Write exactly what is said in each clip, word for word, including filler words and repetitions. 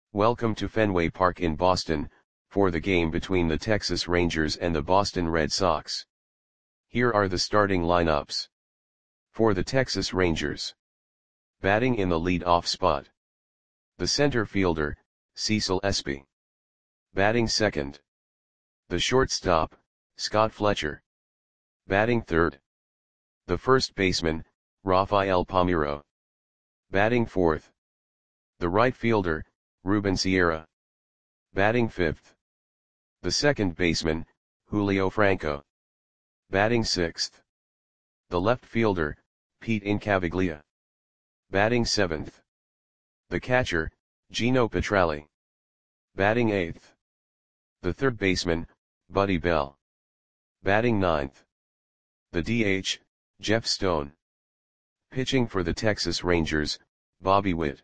Welcome to Fenway Park in Boston, for the game between the Texas Rangers and the Boston Red Sox. Here are the starting lineups. For the Texas Rangers. Batting in the lead-off spot. The center fielder, Cecil Espy. Batting second. The shortstop, Scott Fletcher. Batting third. The first baseman, Rafael Palmeiro. Batting fourth. The right fielder, Ruben Sierra. Batting fifth. The second baseman, Julio Franco. Batting sixth. The left fielder, Pete Incaviglia. Batting seventh. The catcher, Gino Petralli. Batting eighth. The third baseman, Buddy Bell. Batting ninth. The D H, Jeff Stone. Pitching for the Texas Rangers, Bobby Witt.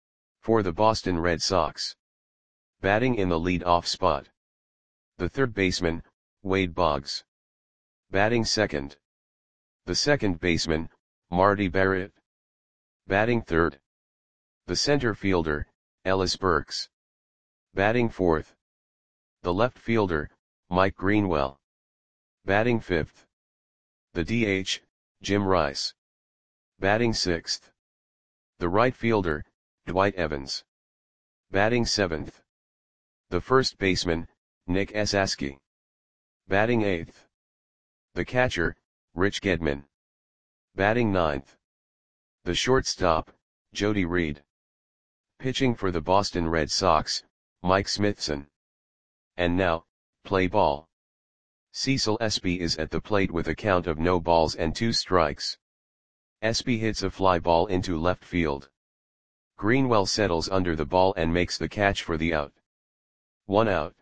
For the Boston Red Sox. Batting in the lead-off spot. The third baseman, Wade Boggs. Batting second. The second baseman, Marty Barrett. Batting third. The center fielder, Ellis Burks. Batting fourth. The left fielder, Mike Greenwell. Batting fifth. The D H, Jim Rice. Batting sixth. The right fielder, Dwight Evans. Batting seventh. The first baseman, Nick Esasky. Batting eighth. The catcher, Rich Gedman. Batting ninth. The shortstop, Jody Reed. Pitching for the Boston Red Sox, Mike Smithson. And now, play ball. Cecil Espy is at the plate with a count of no balls and two strikes. Espy hits a fly ball into left field. Greenwell settles under the ball and makes the catch for the out. One out.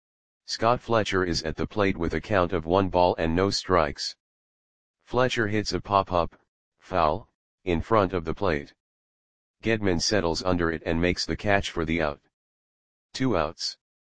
Scott Fletcher is at the plate with a count of one ball and no strikes. Fletcher hits a pop-up, foul, in front of the plate. Gedman settles under it and makes the catch for the out. Two outs.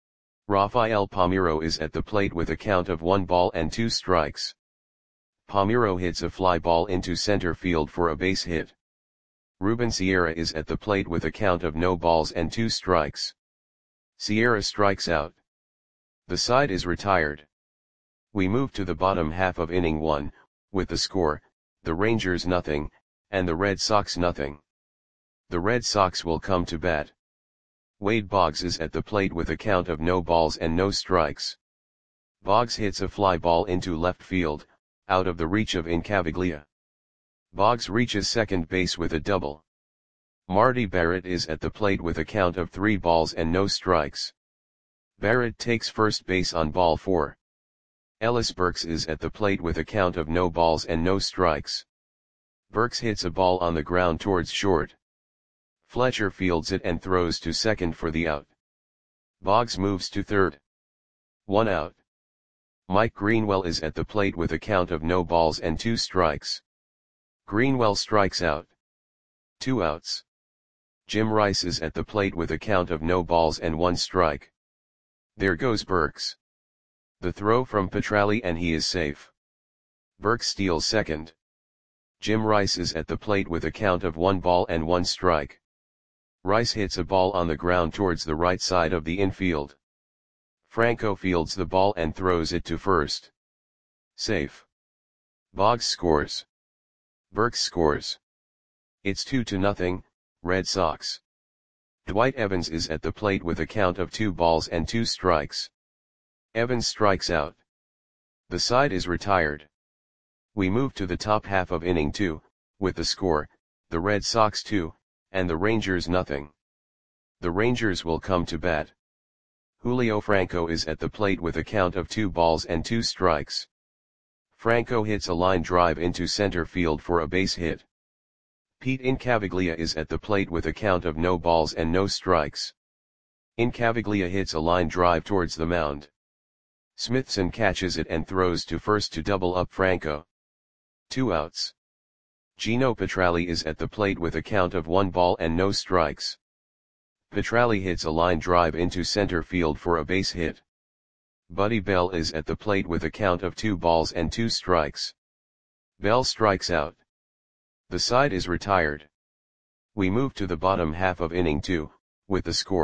Rafael Palmeiro is at the plate with a count of one ball and two strikes. Palmeiro hits a fly ball into center field for a base hit. Ruben Sierra is at the plate with a count of no balls and two strikes. Sierra strikes out. The side is retired. We move to the bottom half of inning one, with the score, the Rangers nothing, and the Red Sox nothing. The Red Sox will come to bat. Wade Boggs is at the plate with a count of no balls and no strikes. Boggs hits a fly ball into left field, out of the reach of Incaviglia. Boggs reaches second base with a double. Marty Barrett is at the plate with a count of three balls and no strikes. Barrett takes first base on ball four. Ellis Burks is at the plate with a count of no balls and no strikes. Burks hits a ball on the ground towards short. Fletcher fields it and throws to second for the out. Boggs moves to third. One out. Mike Greenwell is at the plate with a count of no balls and two strikes. Greenwell strikes out. Two outs. Jim Rice is at the plate with a count of no balls and one strike. There goes Burks. The throw from Petralli and he is safe. Burks steals second. Jim Rice is at the plate with a count of one ball and one strike. Rice hits a ball on the ground towards the right side of the infield. Franco fields the ball and throws it to first. Safe. Boggs scores. Burks scores. It's two to nothing, Red Sox. Dwight Evans is at the plate with a count of two balls and two strikes. Evans strikes out. The side is retired. We move to the top half of inning two, with the score, the Red Sox two, and the Rangers nothing. The Rangers will come to bat. Julio Franco is at the plate with a count of two balls and two strikes. Franco hits a line drive into center field for a base hit. Pete Incaviglia is at the plate with a count of no balls and no strikes. Incaviglia hits a line drive towards the mound. Smithson catches it and throws to first to double up Franco. Two outs. Gino Petralli is at the plate with a count of one ball and no strikes. Petralli hits a line drive into center field for a base hit. Buddy Bell is at the plate with a count of two balls and two strikes. Bell strikes out. The side is retired. We move to the bottom half of inning two, with the score,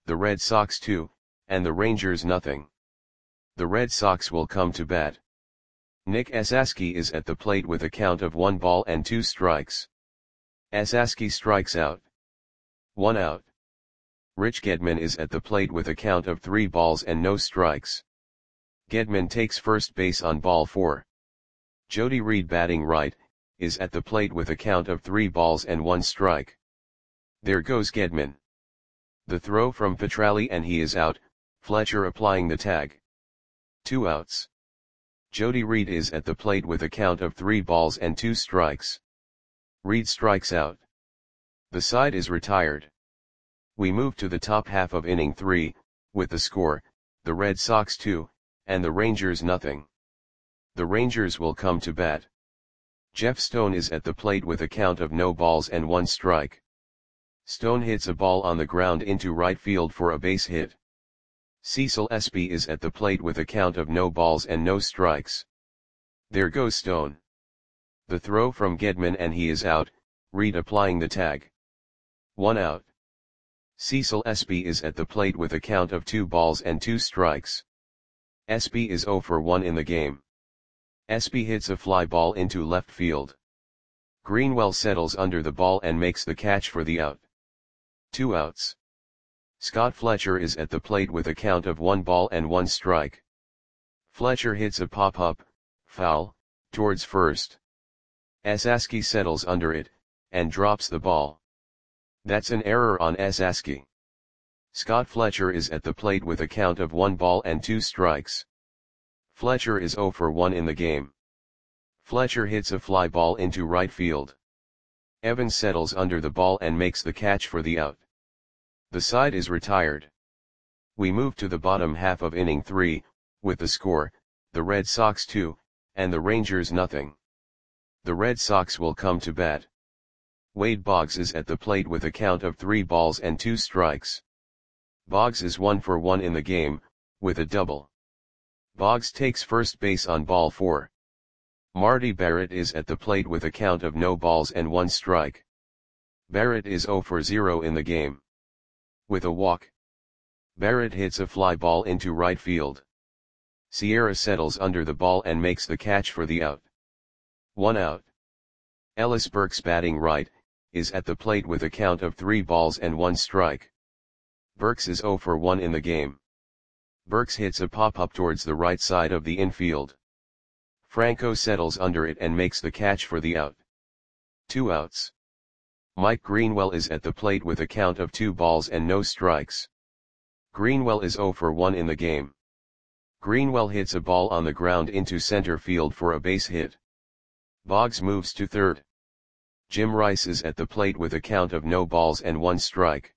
the Red Sox two, and the Rangers nothing. The Red Sox will come to bat. Nick Esasky is at the plate with a count of one ball and two strikes. Esasky strikes out. One out. Rich Gedman is at the plate with a count of three balls and no strikes. Gedman takes first base on ball four. Jody Reed, batting right, is at the plate with a count of three balls and one strike. There goes Gedman. The throw from Petralli and he is out, Fletcher applying the tag. Two outs. Jody Reed is at the plate with a count of three balls and two strikes. Reed strikes out. The side is retired. We move to the top half of inning three, with the score, the Red Sox two, and the Rangers nothing. The Rangers will come to bat. Jeff Stone is at the plate with a count of no balls and one strike. Stone hits a ball on the ground into right field for a base hit. Cecil Espy is at the plate with a count of no balls and no strikes. There goes Stone. The throw from Gedman and he is out, Reed applying the tag. One out. Cecil Espy is at the plate with a count of two balls and two strikes. Espy is oh for one in the game. Espy hits a fly ball into left field. Greenwell settles under the ball and makes the catch for the out. Two outs. Scott Fletcher is at the plate with a count of one ball and one strike. Fletcher hits a pop-up, foul, towards first. Esasky settles under it, and drops the ball. That's an error on Esasky. Scott Fletcher is at the plate with a count of one ball and two strikes. Fletcher is oh for one in the game. Fletcher hits a fly ball into right field. Evans settles under the ball and makes the catch for the out. The side is retired. We move to the bottom half of inning three, with the score, the Red Sox two, and the Rangers nothing. The Red Sox will come to bat. Wade Boggs is at the plate with a count of three balls and two strikes. Boggs is one for one in the game, with a double. Boggs takes first base on ball four. Marty Barrett is at the plate with a count of no balls and one strike. Barrett is oh for zero in the game. With a walk. Barrett hits a fly ball into right field. Sierra settles under the ball and makes the catch for the out. One out. Ellis Burks, batting right, is at the plate with a count of three balls and one strike. Burks is oh for one in the game. Burks hits a pop-up towards the right side of the infield. Franco settles under it and makes the catch for the out. Two outs. Mike Greenwell is at the plate with a count of two balls and no strikes. Greenwell is oh for one in the game. Greenwell hits a ball on the ground into center field for a base hit. Boggs moves to third. Jim Rice is at the plate with a count of no balls and one strike.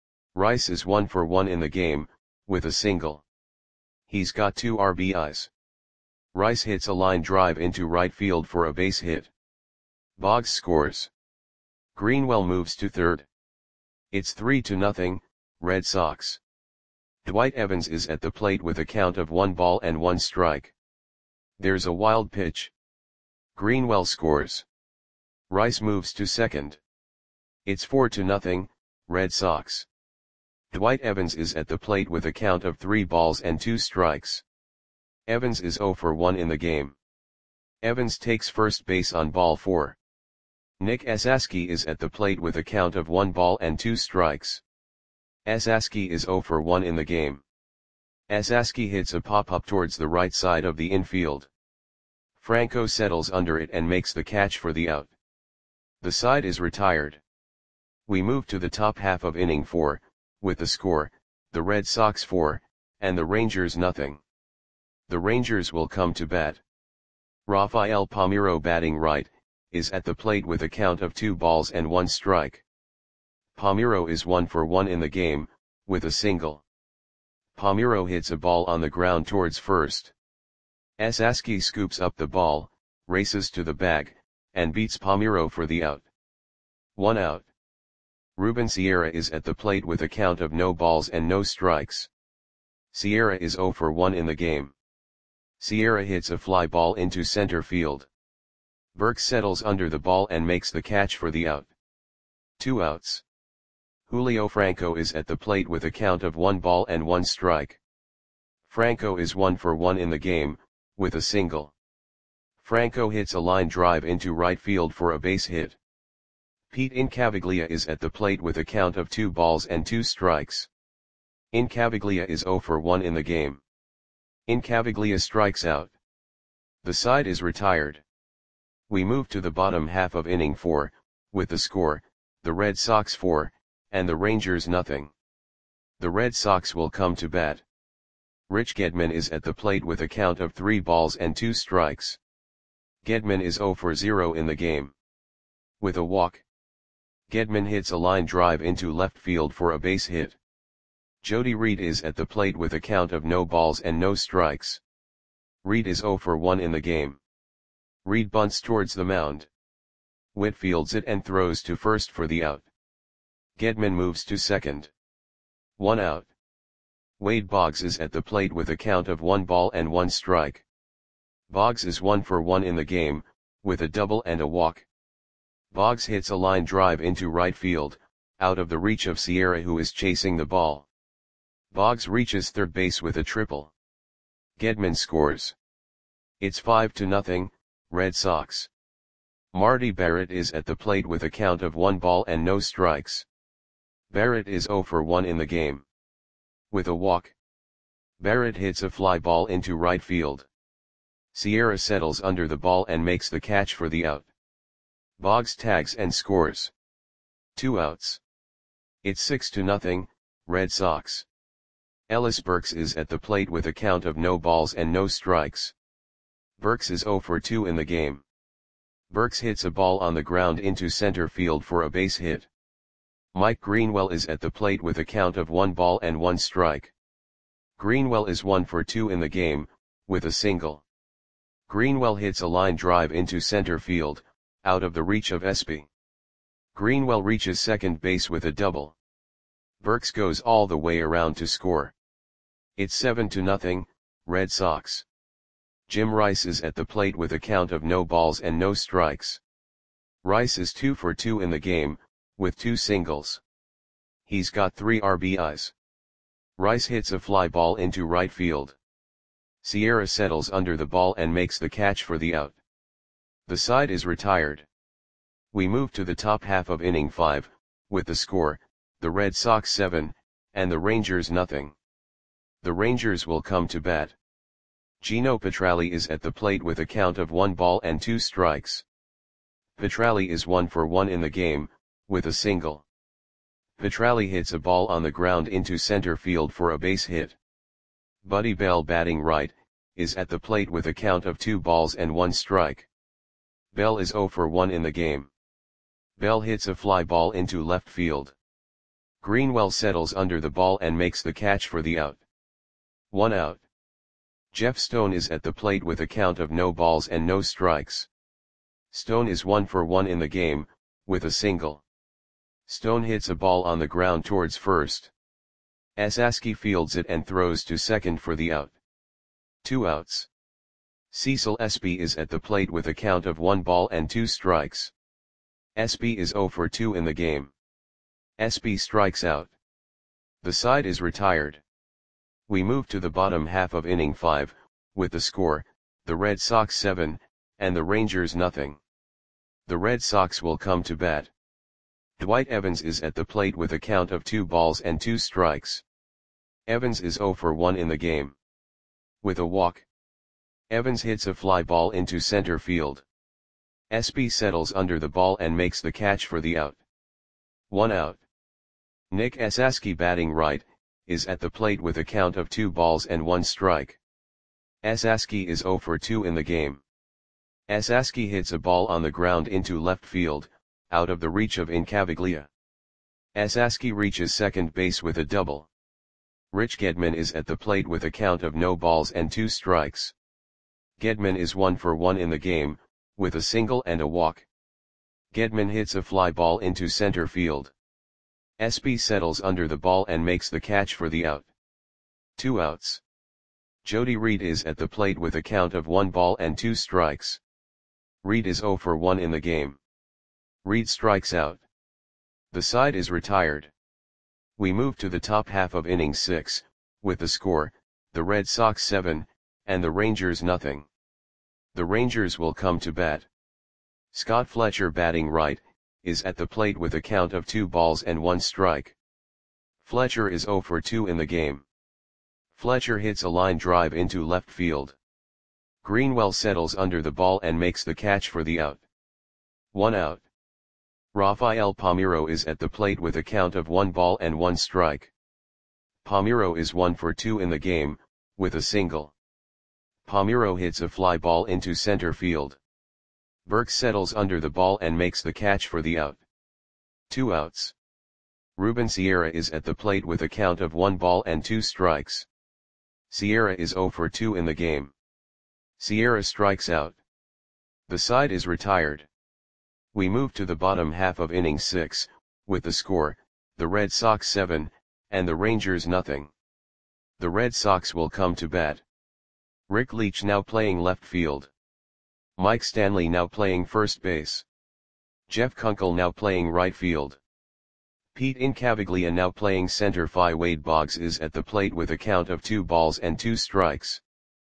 Rice is one for one in the game, with a single. He's got two R B Is. Rice hits a line drive into right field for a base hit. Boggs scores. Greenwell moves to third. It's three to nothing, Red Sox. Dwight Evans is at the plate with a count of one ball and one strike. There's a wild pitch. Greenwell scores. Rice moves to second. It's four to nothing, Red Sox. Dwight Evans is at the plate with a count of three balls and two strikes. Evans is oh for one in the game. Evans takes first base on ball four. Nick Esasky is at the plate with a count of one ball and two strikes. Esasky is oh for one in the game. Esasky hits a pop-up towards the right side of the infield. Franco settles under it and makes the catch for the out. The side is retired. We move to the top half of inning four, with the score, the Red Sox four, and the Rangers nothing. The Rangers will come to bat. Rafael Palmeiro, batting right, is at the plate with a count of two balls and one strike. Palmeiro is one for one in the game, with a single. Palmeiro hits a ball on the ground towards first. Esasky scoops up the ball, races to the bag, and beats Palmeiro for the out. One out. Ruben Sierra is at the plate with a count of no balls and no strikes. Sierra is oh for one in the game. Sierra hits a fly ball into center field. Burks settles under the ball and makes the catch for the out. Two outs. Julio Franco is at the plate with a count of one ball and one strike. Franco is one for one in the game, with a single. Franco hits a line drive into right field for a base hit. Pete Incaviglia is at the plate with a count of two balls and two strikes. Incaviglia is zero for one in the game. Incaviglia strikes out. The side is retired. We move to the bottom half of inning four, with the score, the Red Sox four, and the Rangers nothing. The Red Sox will come to bat. Rich Gedman is at the plate with a count of three balls and two strikes. Gedman is zero for zero in the game. With a walk, Gedman hits a line drive into left field for a base hit. Jody Reed is at the plate with a count of no balls and no strikes. Reed is zero for one in the game. Reed bunts towards the mound. Witt fields it and throws to first for the out. Gedman moves to second. One out. Wade Boggs is at the plate with a count of one ball and one strike. Boggs is one for one in the game, with a double and a walk. Boggs hits a line drive into right field, out of the reach of Sierra, who is chasing the ball. Boggs reaches third base with a triple. Gedman scores. It's five to nothing, Red Sox. Marty Barrett is at the plate with a count of one ball and no strikes. Barrett is zero for one in the game. With a walk, Barrett hits a fly ball into right field. Sierra settles under the ball and makes the catch for the out. Boggs tags and scores. Two outs. It's six to nothing, Red Sox. Ellis Burks is at the plate with a count of no balls and no strikes. Burks is zero for two in the game. Burks hits a ball on the ground into center field for a base hit. Mike Greenwell is at the plate with a count of one ball and one strike. Greenwell is one for two in the game, with a single. Greenwell hits a line drive into center field, out of the reach of Espy. Greenwell reaches second base with a double. Burks goes all the way around to score. It's seven to nothing, Red Sox. Jim Rice is at the plate with a count of no balls and no strikes. Rice is two for two in the game, with two singles. He's got three R B Is. Rice hits a fly ball into right field. Sierra settles under the ball and makes the catch for the out. The side is retired. We move to the top half of inning five, with the score, the Red Sox seven, and the Rangers nothing. The Rangers will come to bat. Gino Petralli is at the plate with a count of one ball and two strikes. Petralli is one for one in the game, with a single. Petralli hits a ball on the ground into center field for a base hit. Buddy Bell, batting right, is at the plate with a count of two balls and one strike. Bell is zero for one in the game. Bell hits a fly ball into left field. Greenwell settles under the ball and makes the catch for the out. One out. Jeff Stone is at the plate with a count of no balls and no strikes. Stone is one for one in the game, with a single. Stone hits a ball on the ground towards first. Esaski fields it and throws to second for the out. Two outs. Cecil Espy is at the plate with a count of one ball and two strikes. Espy is zero for two in the game. Espy strikes out. The side is retired. We move to the bottom half of inning five, with the score, the Red Sox seven, and the Rangers nothing. The Red Sox will come to bat. Dwight Evans is at the plate with a count of two balls and two strikes. Evans is zero for one in the game. With a walk, Evans hits a fly ball into center field. Espy settles under the ball and makes the catch for the out. One out. Nick Esaski, batting right, is at the plate with a count of two balls and one strike. Esaski is zero for two in the game. Esaski hits a ball on the ground into left field, out of the reach of Incaviglia. Esaski reaches second base with a double. Rich Gedman is at the plate with a count of no balls and two strikes. Gedman is one for one in the game, with a single and a walk. Gedman hits a fly ball into center field. Espy settles under the ball and makes the catch for the out. Two outs. Jody Reed is at the plate with a count of one ball and two strikes. Reed is zero for one in the game. Reed strikes out. The side is retired. We move to the top half of inning six, with the score, the Red Sox seven, and the Rangers nothing. The Rangers will come to bat. Scott Fletcher, batting right, is at the plate with a count of two balls and one strike. Fletcher is oh for two in the game. Fletcher hits a line drive into left field. Greenwell settles under the ball and makes the catch for the out. One out. Rafael Palmeiro is at the plate with a count of one ball and one strike. Palmeiro is one for two in the game, with a single. Palmeiro hits a fly ball into center field. Burke settles under the ball and makes the catch for the out. Two outs. Ruben Sierra is at the plate with a count of one ball and two strikes. Sierra is oh for two in the game. Sierra strikes out. The side is retired. We move to the bottom half of inning six, with the score, the Red Sox seven, and the Rangers nothing. The Red Sox will come to bat. Rick Leach now playing left field. Mike Stanley now playing first base. Jeff Kunkel now playing right field. Pete Incaviglia now playing center field. Wade Boggs is at the plate with a count of two balls and two strikes.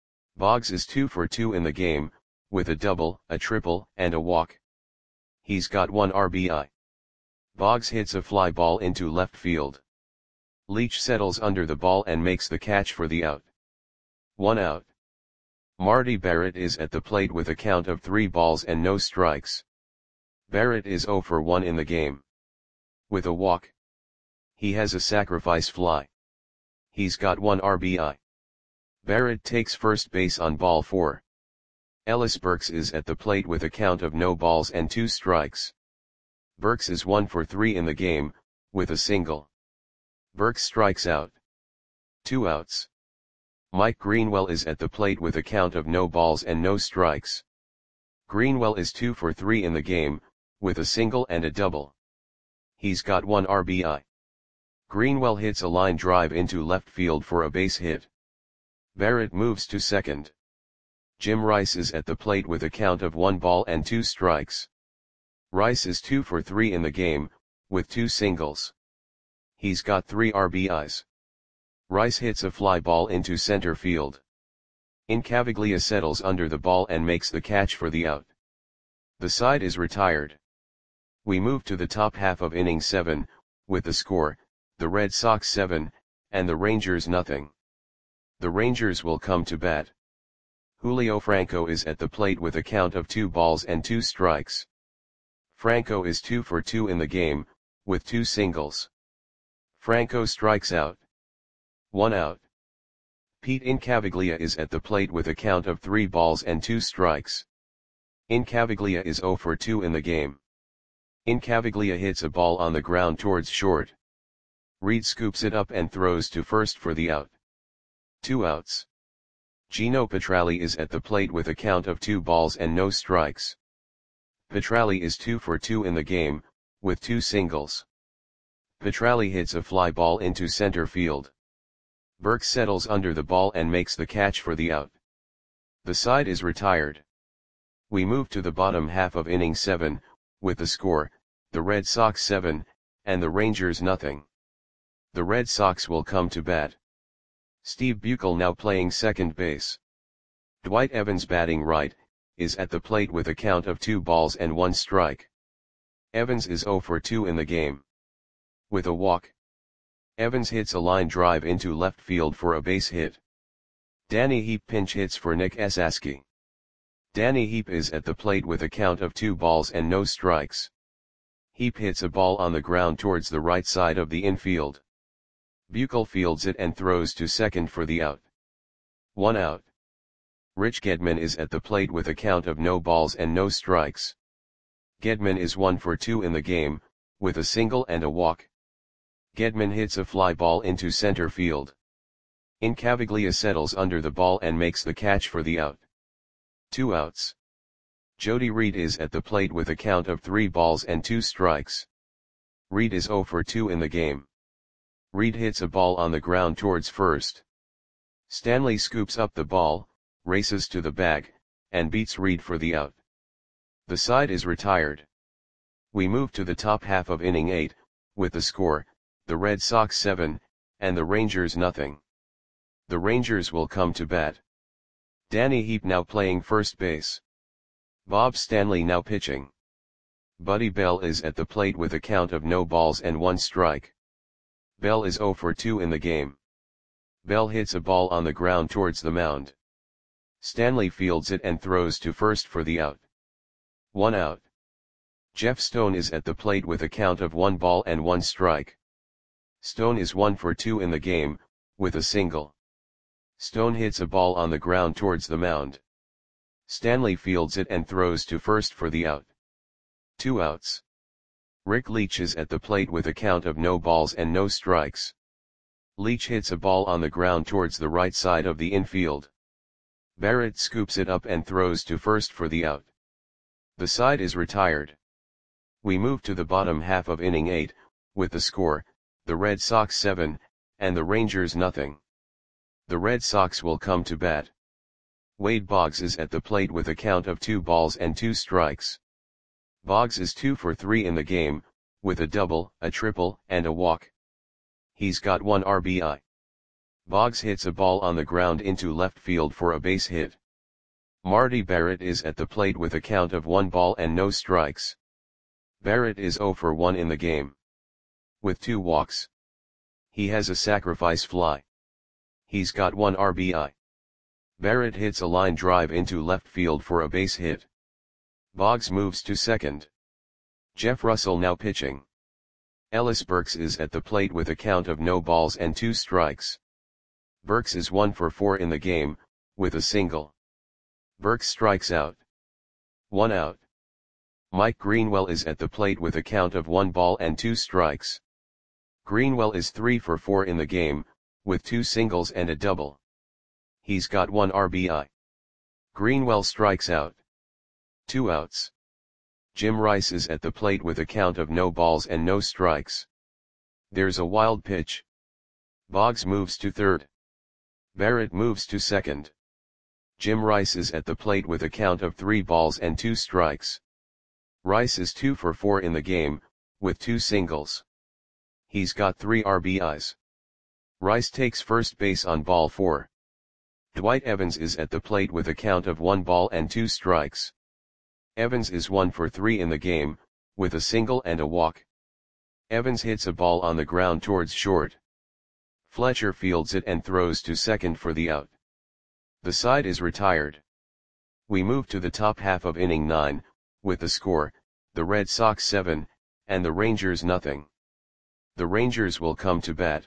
Boggs is two for two in the game, with a double, a triple, and a walk. He's got one R B I. Boggs hits a fly ball into left field. Leach settles under the ball and makes the catch for the out. One out. Marty Barrett is at the plate with a count of three balls and no strikes. Barrett is oh for one in the game. With a walk. He has a sacrifice fly. He's got one R B I. Barrett takes first base on ball four. Ellis Burks is at the plate with a count of no balls and two strikes. Burks is one for three in the game, with a single. Burks strikes out. Two outs. Mike Greenwell is at the plate with a count of no balls and no strikes. Greenwell is two for three in the game, with a single and a double. He's got one R B I. Greenwell hits a line drive into left field for a base hit. Barrett moves to second. Jim Rice is at the plate with a count of one ball and two strikes. Rice is two for three in the game, with two singles. He's got three R B Is. Rice hits a fly ball into center field. Incaviglia settles under the ball and makes the catch for the out. The side is retired. We move to the top half of inning seven, with the score, the Red Sox seven, and the Rangers nothing. The Rangers will come to bat. Julio Franco is at the plate with a count of two balls and two strikes. Franco is two for two in the game, with two singles. Franco strikes out. One out. Pete Incaviglia is at the plate with a count of three balls and two strikes. Incaviglia is oh for two in the game. Incaviglia hits a ball on the ground towards short. Reed scoops it up and throws to first for the out. Two outs. Gino Petralli is at the plate with a count of two balls and no strikes. Petralli is two for two in the game, with two singles. Petralli hits a fly ball into center field. Burke settles under the ball and makes the catch for the out. The side is retired. We move to the bottom half of inning seven, with the score, the Red Sox seven, and the Rangers nothing. The Red Sox will come to bat. Steve Buechel now playing second base. Dwight Evans, batting right, is at the plate with a count of two balls and one strike. Evans is oh for two in the game. With a walk. Evans hits a line drive into left field for a base hit. Danny Heap pinch hits for Nick Esaski. Danny Heap is at the plate with a count of two balls and no strikes. Heap hits a ball on the ground towards the right side of the infield. Buechel fields it and throws to second for the out. One out. Rich Gedman is at the plate with a count of no balls and no strikes. Gedman is one for two in the game, with a single and a walk. Gedman hits a fly ball into center field. Incaviglia settles under the ball and makes the catch for the out. Two outs. Jody Reed is at the plate with a count of three balls and two strikes. Reed is oh for two in the game. Reed hits a ball on the ground towards first. Stanley scoops up the ball, races to the bag, and beats Reed for the out. The side is retired. We move to the top half of inning eight, with the score, the Red Sox seven, and the Rangers nothing. The Rangers will come to bat. Danny Heap now playing first base. Bob Stanley now pitching. Buddy Bell is at the plate with a count of no balls and one strike. Bell is oh for two in the game. Bell hits a ball on the ground towards the mound. Stanley fields it and throws to first for the out. One out. Jeff Stone is at the plate with a count of one ball and one strike. Stone is one for two in the game, with a single. Stone hits a ball on the ground towards the mound. Stanley fields it and throws to first for the out. Two outs. Rick Leach is at the plate with a count of no balls and no strikes. Leach hits a ball on the ground towards the right side of the infield. Barrett scoops it up and throws to first for the out. The side is retired. We move to the bottom half of inning eight, with the score, the Red Sox seven, and the Rangers nothing. The Red Sox will come to bat. Wade Boggs is at the plate with a count of two balls and two strikes. Boggs is two for three in the game, with a double, a triple, and a walk. He's got one R B I. Boggs hits a ball on the ground into left field for a base hit. Marty Barrett is at the plate with a count of one ball and no strikes. Barrett is oh for one in the game. With two walks. He has a sacrifice fly. He's got one R B I. Barrett hits a line drive into left field for a base hit. Boggs moves to second. Jeff Russell now pitching. Ellis Burks is at the plate with a count of no balls and two strikes. Burks is one for four in the game, with a single. Burks strikes out. One out. Mike Greenwell is at the plate with a count of one ball and two strikes. Greenwell is three for four in the game, with two singles and a double. He's got one R B I. Greenwell strikes out. Two outs. Jim Rice is at the plate with a count of no balls and no strikes. There's a wild pitch. Boggs moves to third. Barrett moves to second. Jim Rice is at the plate with a count of three balls and two strikes. Rice is two for four in the game, with two singles. He's got three R B Is. Rice takes first base on ball four. Dwight Evans is at the plate with a count of one ball and two strikes. Evans is one for three in the game, with a single and a walk. Evans hits a ball on the ground towards short. Fletcher fields it and throws to second for the out. The side is retired. We move to the top half of inning nine, with the score, the Red Sox seven, and the Rangers nothing. The Rangers will come to bat.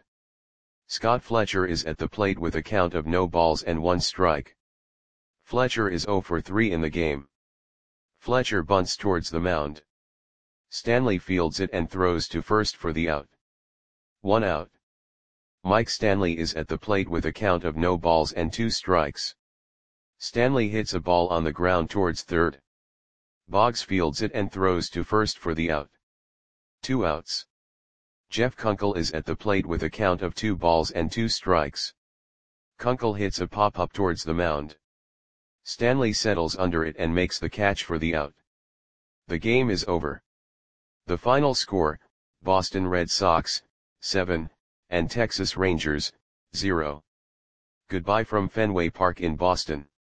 Scott Fletcher is at the plate with a count of no balls and one strike. Fletcher is oh for three in the game. Fletcher bunts towards the mound. Stanley fields it and throws to first for the out. One out. Mike Stanley is at the plate with a count of no balls and two strikes. Stanley hits a ball on the ground towards third. Boggs fields it and throws to first for the out. Two outs. Jeff Kunkel is at the plate with a count of two balls and two strikes. Kunkel hits a pop-up towards the mound. Stanley settles under it and makes the catch for the out. The game is over. The final score, Boston Red Sox, seven, and Texas Rangers, zero. Goodbye from Fenway Park in Boston.